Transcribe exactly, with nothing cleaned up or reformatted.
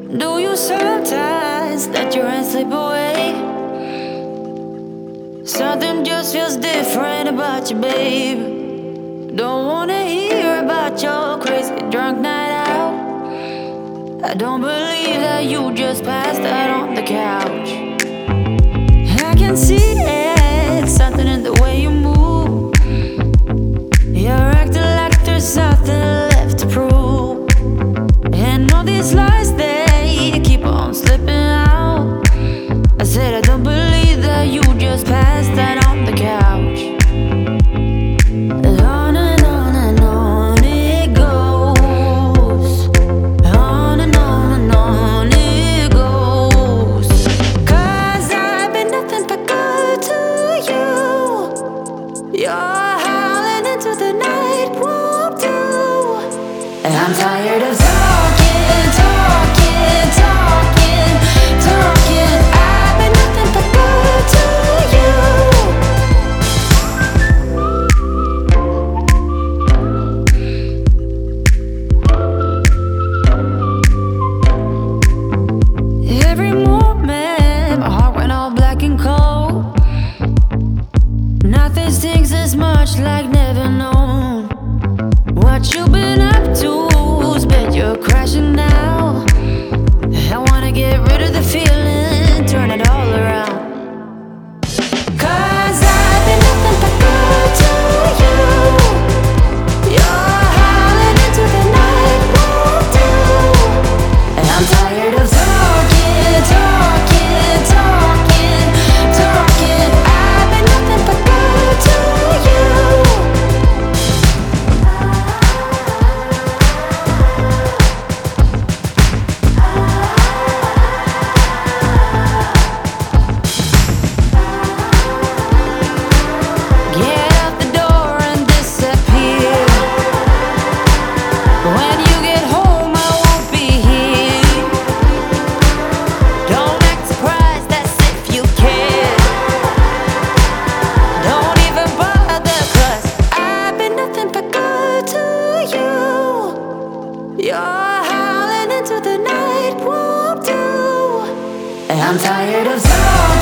Do you sometimes let your hands slip away? Something just feels different about you, babe. Don't wanna hear about your crazy drunk night out. I don't believe that you just passed out on the couch. I can see it, something in the way you move. You're acting like there's nothing left to prove. And all these lies, they keep on slipping out. I said I don't believe that you just passed out on the couch. On and on and on it goes. On and on and on it goes. 'Cause I've been nothing but good to you. You're howling into the night, won't do. And I'm tired of talking, talking, talking, talking. I've been nothing but good to you. Every moment, my heart went all black and cold. Nothing stings as much like never known. What you been up to? Bet you're crashing now. I wanna get rid of the feeling, turn it all around. 'Cause I've been nothing but good to you. You're howling into the night, won't do. And I'm tired of talking, talking, talking, talking. I've been nothing but good to you. Get out the door and disappear. When you get home, I won't be here. Don't act surprised as if you care. Don't even bother, 'cause I've been nothing but good to you. You're howling into the night, won't do. And I'm tired of talking.